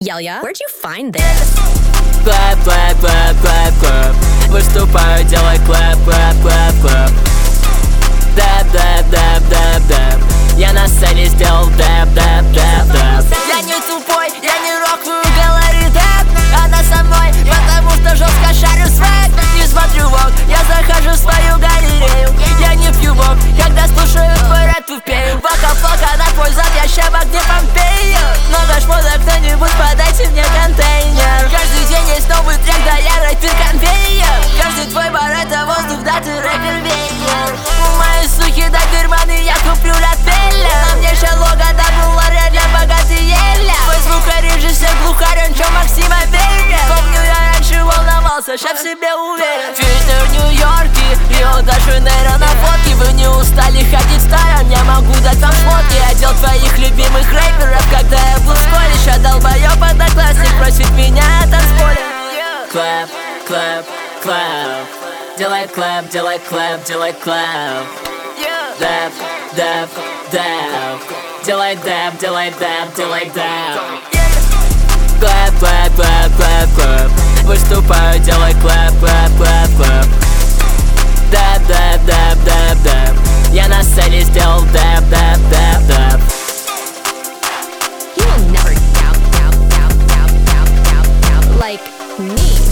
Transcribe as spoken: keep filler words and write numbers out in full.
Yelya, where'd you find this? Клэп, клэп, клэп, клэп, клэп. Выступаю, делай клэп, клэп, клэп, клэп. Дэп, дэп, дэп, дэп, дэп. Я на сцене сделал дэп, дэп, дэп, дэп. Я не тупой, я не рокаю, говорит дэп. Она со мной, потому что жестко шарю свэк. Не смотрю вок, я захожу в свою галерею. Я не пью вок, когда слушаю твой рэп тупею. Вака-фака на твой зад, я ща в огне Помпею. Много шмоток, кто-нибудь подайте мне контейнер. Каждый день есть новый трек, да я рэпер конвейер. Каждый твой бар это воздух, да ты рэпер веер. Мои сухи да дырманы, я куплю лапеля. На мне шалога, да буларя для богатыеля. Твой звукорежиссер глухарь, он чё Максима верит? Помню, я раньше волновался, ща в себе уверен. Фитнер в Нью-Йорке, Рио-де-Жанейро на фотке. Вы не устали ходить старым, я могу дать вам фотки. Одел твоих любимых рэперов, когда я был в школе. Ща долбоёб одноклассник просит меня о танцполе. Клэп, клэп, клэп. Делай клэп, делай клэп, делай клэп. Дэп, дэп, дэп. Делай дэп, делай дэп, делай дэп. Клэп, клэп, клэп, клэп, клэп. Выступаю, делай клэп, клэп, клэп, клэп. Дэп, дэп, дэп, дэп, дэп. Я на сцене сделал дэп, дэп, дэп, дэп. You will never doubt, doubt, doubt, doubt, doubt, doubt, doubt like me.